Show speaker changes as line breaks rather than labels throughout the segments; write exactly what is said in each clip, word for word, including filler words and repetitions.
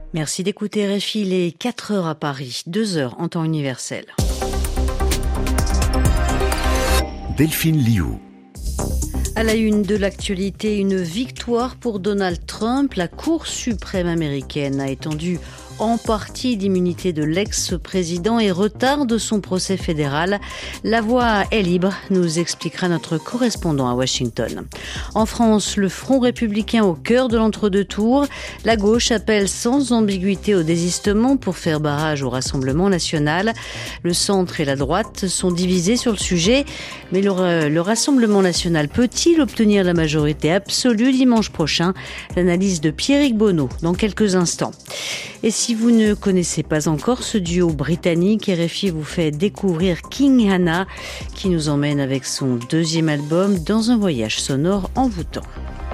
Merci d'écouter R F I, il est quatre heures à Paris, deux heures en temps universel.
Delphine Liu.
À la une de l'actualité, une victoire pour Donald Trump. La Cour suprême américaine a étendu en partie l'immunité de l'ex-président et retarde son procès fédéral. La voie est libre, nous expliquera notre correspondant à Washington. En France, le Front républicain au cœur de l'entre-deux tours. La gauche appelle sans ambiguïté au désistement pour faire barrage au Rassemblement national. Le centre et la droite sont divisés sur le sujet, mais le, le Rassemblement national peut-il obtenir la majorité absolue dimanche prochain? L'analyse de Pierrick Bonneau dans quelques instants. Et si vous ne connaissez pas encore ce duo britannique, R F I vous fait découvrir King Hannah, qui nous emmène avec son deuxième album dans un voyage sonore envoûtant.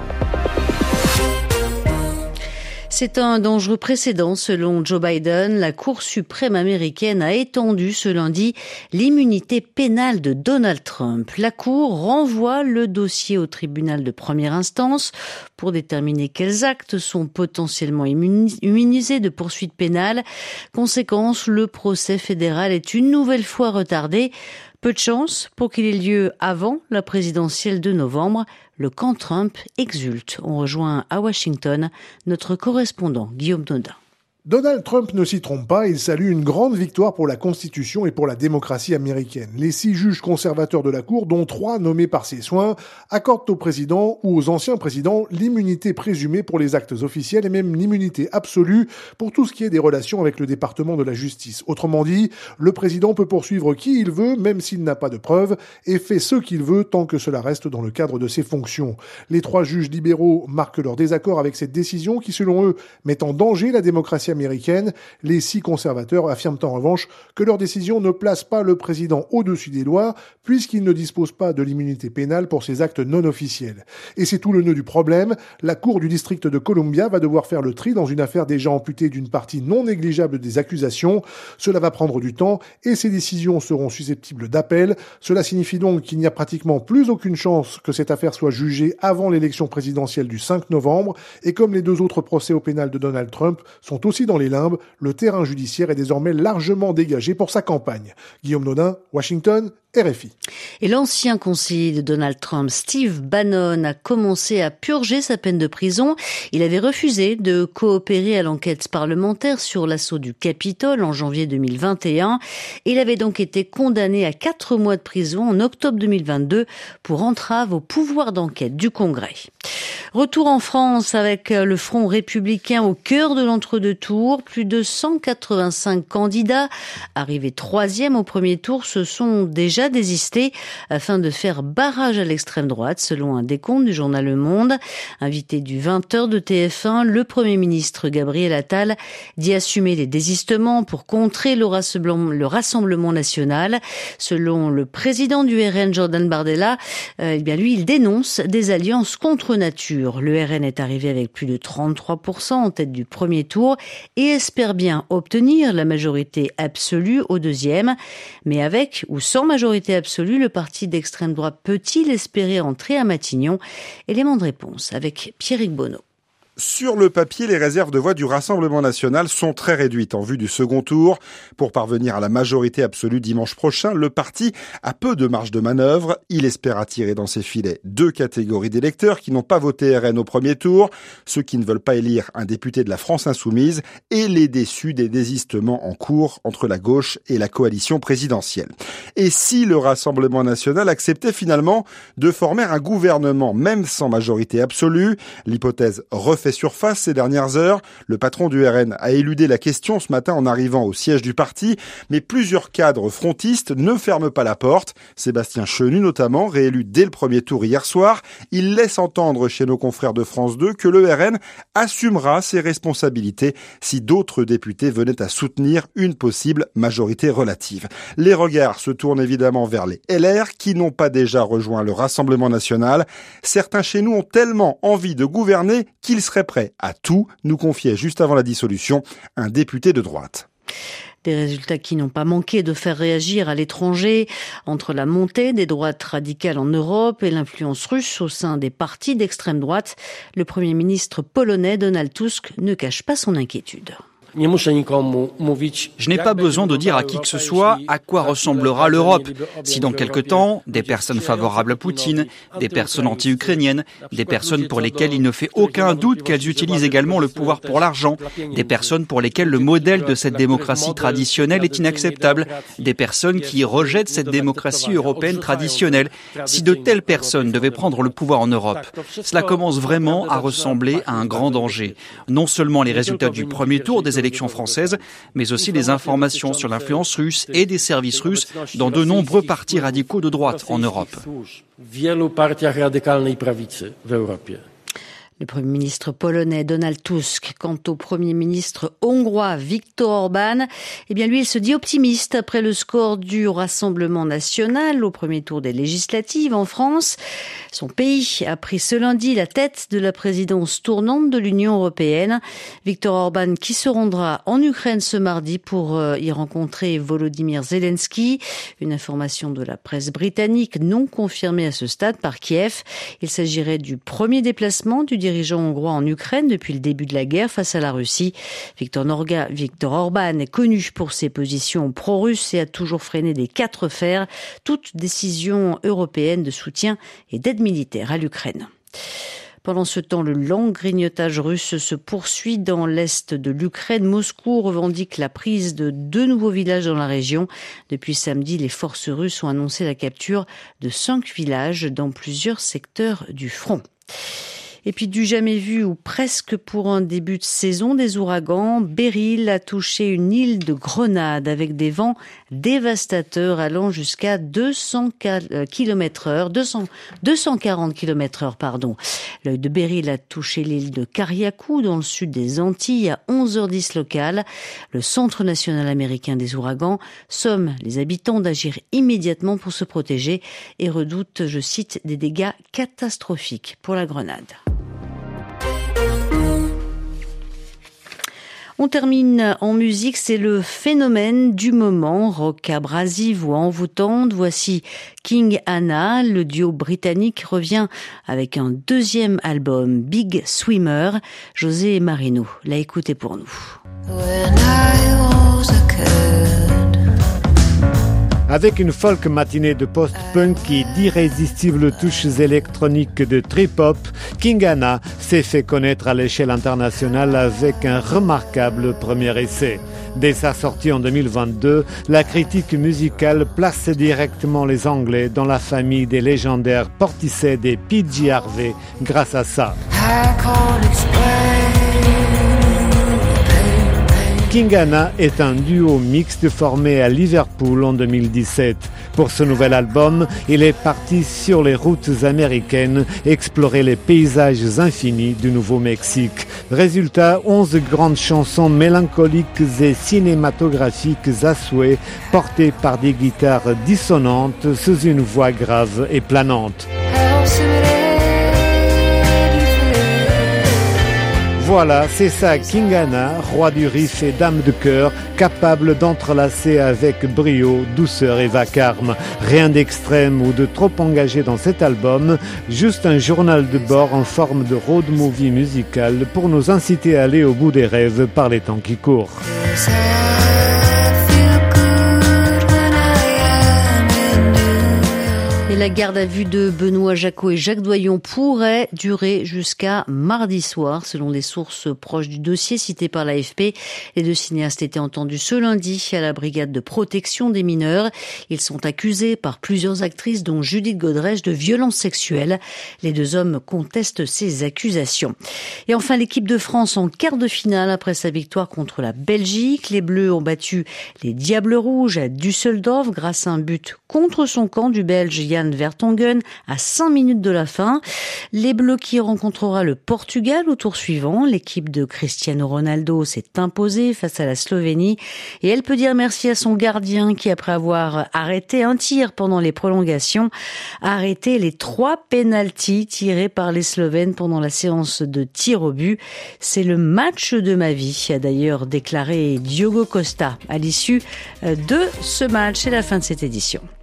C'est un dangereux précédent selon Joe Biden. La Cour suprême américaine a étendu ce lundi l'immunité pénale de Donald Trump. La Cour renvoie le dossier au tribunal de première instance pour déterminer quels actes sont potentiellement immunisés de poursuites pénales. Conséquence, le procès fédéral est une nouvelle fois retardé. Peu de chance pour qu'il ait lieu avant la présidentielle de novembre. Le camp Trump exulte. On rejoint à Washington notre correspondant Guillaume Nodin.
Donald Trump ne s'y trompe pas, il salue une grande victoire pour la Constitution et pour la démocratie américaine. Les six juges conservateurs de la Cour, dont trois nommés par ses soins, accordent au président ou aux anciens présidents l'immunité présumée pour les actes officiels et même l'immunité absolue pour tout ce qui est des relations avec le département de la justice. Autrement dit, le président peut poursuivre qui il veut, même s'il n'a pas de preuves, et fait ce qu'il veut tant que cela reste dans le cadre de ses fonctions. Les trois juges libéraux marquent leur désaccord avec cette décision qui, selon eux, met en danger la démocratie américaine. américaine. Les six conservateurs affirment en revanche que leur décision ne place pas le président au-dessus des lois, puisqu'il ne dispose pas de l'immunité pénale pour ses actes non officiels. Et c'est tout le nœud du problème. La Cour du district de Columbia va devoir faire le tri dans une affaire déjà amputée d'une partie non négligeable des accusations. Cela va prendre du temps et ces décisions seront susceptibles d'appel. Cela signifie donc qu'il n'y a pratiquement plus aucune chance que cette affaire soit jugée avant l'élection présidentielle du cinq novembre. Et comme les deux autres procès au pénal de Donald Trump sont aussi dans les limbes, le terrain judiciaire est désormais largement dégagé pour sa campagne. Guillaume Nodin, Washington, R F I.
Et l'ancien conseiller de Donald Trump, Steve Bannon, a commencé à purger sa peine de prison. Il avait refusé de coopérer à l'enquête parlementaire sur l'assaut du Capitole en janvier deux mille vingt et un. Il avait donc été condamné à quatre mois de prison en octobre deux mille vingt-deux pour entrave au pouvoir d'enquête du Congrès. Retour en France avec le Front républicain au cœur de l'entre-deux tours. Plus de cent quatre-vingt-cinq candidats arrivés troisième au premier tour se sont déjà désistés afin de faire barrage à l'extrême droite, selon un décompte du journal Le Monde. Invité du vingt heures de T F un, le Premier ministre Gabriel Attal dit assumer les désistements pour contrer le Rassemblement, le Rassemblement national. Selon le président du R N, Jordan Bardella, euh, eh bien lui, il dénonce des alliances contre nature. Le R N est arrivé avec plus de trente-trois pour cent en tête du premier tour et espère bien obtenir la majorité absolue au deuxième. Mais avec ou sans majorité absolue, le parti d'extrême droite peut-il espérer entrer à Matignon? Élément de réponse avec Pierrick Bonneau.
Sur le papier, les réserves de voix du Rassemblement national sont très réduites en vue du second tour. Pour parvenir à la majorité absolue dimanche prochain, le parti a peu de marge de manœuvre. Il espère attirer dans ses filets deux catégories d'électeurs qui n'ont pas voté R N au premier tour, ceux qui ne veulent pas élire un député de la France insoumise et les déçus des désistements en cours entre la gauche et la coalition présidentielle. Et si le Rassemblement national acceptait finalement de former un gouvernement, même sans majorité absolue, l'hypothèse refait surface ces dernières heures. Le patron du R N a éludé la question ce matin en arrivant au siège du parti, mais plusieurs cadres frontistes ne ferment pas la porte. Sébastien Chenu notamment, réélu dès le premier tour hier soir, il laisse entendre chez nos confrères de France deux que le R N assumera ses responsabilités si d'autres députés venaient à soutenir une possible majorité relative. Les regards se tournent évidemment vers les L R qui n'ont pas déjà rejoint le Rassemblement national. Certains chez nous ont tellement envie de gouverner qu'ils seraient prêt à tout, nous confiait juste avant la dissolution un député de droite.
Des résultats qui n'ont pas manqué de faire réagir à l'étranger. Entre la montée des droites radicales en Europe et l'influence russe au sein des partis d'extrême droite, le Premier ministre polonais Donald Tusk ne cache pas son inquiétude.
Je n'ai pas besoin de dire à qui que ce soit à quoi ressemblera l'Europe. Si dans quelque temps, des personnes favorables à Poutine, des personnes anti-ukrainiennes, des personnes pour lesquelles il ne fait aucun doute qu'elles utilisent également le pouvoir pour l'argent, des personnes pour lesquelles le modèle de cette démocratie traditionnelle est inacceptable, des personnes qui rejettent cette démocratie européenne traditionnelle, si de telles personnes devaient prendre le pouvoir en Europe, cela commence vraiment à ressembler à un grand danger. Non seulement les résultats du premier tour des élections françaises, mais aussi des informations sur l'influence russe et des services russes dans de nombreux partis radicaux de droite en Europe.
Le Premier ministre polonais Donald Tusk. Quant au Premier ministre hongrois Viktor Orban, eh bien lui, il se dit optimiste après le score du Rassemblement national au premier tour des législatives en France. Son pays a pris ce lundi la tête de la présidence tournante de l'Union européenne. Viktor Orban qui se rendra en Ukraine ce mardi pour y rencontrer Volodymyr Zelensky. Une information de la presse britannique non confirmée à ce stade par Kiev. Il s'agirait du premier déplacement du dirigeant hongrois en Ukraine depuis le début de la guerre face à la Russie. Viktor Norga, Viktor Orban est connu pour ses positions pro-russes et a toujours freiné des quatre fers toute décision européenne de soutien et d'aide militaire à l'Ukraine. Pendant ce temps, le lent grignotage russe se poursuit dans l'est de l'Ukraine. Moscou revendique la prise de deux nouveaux villages dans la région. Depuis samedi, les forces russes ont annoncé la capture de cinq villages dans plusieurs secteurs du front. Et puis du jamais vu ou presque pour un début de saison des ouragans, Beryl a touché une île de Grenade avec des vents dévastateurs allant jusqu'à deux cents kilomètres heure, deux cents, deux cent quarante kilomètres heure, pardon. L'œil de Beryl a touché l'île de Carriacou dans le sud des Antilles à onze heures dix locales. Le Centre national américain des ouragans somme les habitants d'agir immédiatement pour se protéger et redoute, je cite, des dégâts catastrophiques pour la Grenade. On termine en musique, c'est le phénomène du moment, rock abrasive ou envoûtante. Voici King Anna, le duo britannique revient avec un deuxième album, Big Swimmer. José Marino l'a écouté pour nous.
When I was a kid.
Avec une folk matinée de post-punk et d'irrésistibles touches électroniques de trip-hop, King Anna s'est fait connaître à l'échelle internationale avec un remarquable premier essai. Dès sa sortie en deux mille vingt-deux, la critique musicale place directement les Anglais dans la famille des légendaires Portishead et P J Harvey grâce à ça. King Anna est un duo mixte formé à Liverpool en deux mille dix-sept. Pour ce nouvel album, il est parti sur les routes américaines explorer les paysages infinis du Nouveau-Mexique. Résultat, onze grandes chansons mélancoliques et cinématographiques à souhait, portées par des guitares dissonantes sous une voix grave et planante. Voilà, c'est ça, King Anna, roi du riff et dame de cœur, capable d'entrelacer avec brio, douceur et vacarme. Rien d'extrême ou de trop engagé dans cet album, juste un journal de bord en forme de road movie musical pour nous inciter à aller au bout des rêves par les temps qui courent.
Et la garde à vue de Benoît Jacot et Jacques Doyon pourrait durer jusqu'à mardi soir, selon des sources proches du dossier cité par l'A F P. Les deux cinéastes étaient entendus ce lundi à la brigade de protection des mineurs. Ils sont accusés par plusieurs actrices, dont Judith Godrèche, de violences sexuelles. Les deux hommes contestent ces accusations. Et enfin, l'équipe de France en quart de finale après sa victoire contre la Belgique. Les Bleus ont battu les Diables Rouges à Düsseldorf grâce à un but contre son camp du Belge Jan Van Vertonghen à cinq minutes de la fin. Les Bleus qui rencontrera le Portugal au tour suivant. L'équipe de Cristiano Ronaldo s'est imposée face à la Slovénie et elle peut dire merci à son gardien qui, après avoir arrêté un tir pendant les prolongations, a arrêté les trois pénaltys tirés par les Slovènes pendant la séance de tir au but. C'est le match de ma vie, a d'ailleurs déclaré Diogo Costa à l'issue de ce match. C'est la fin de cette édition.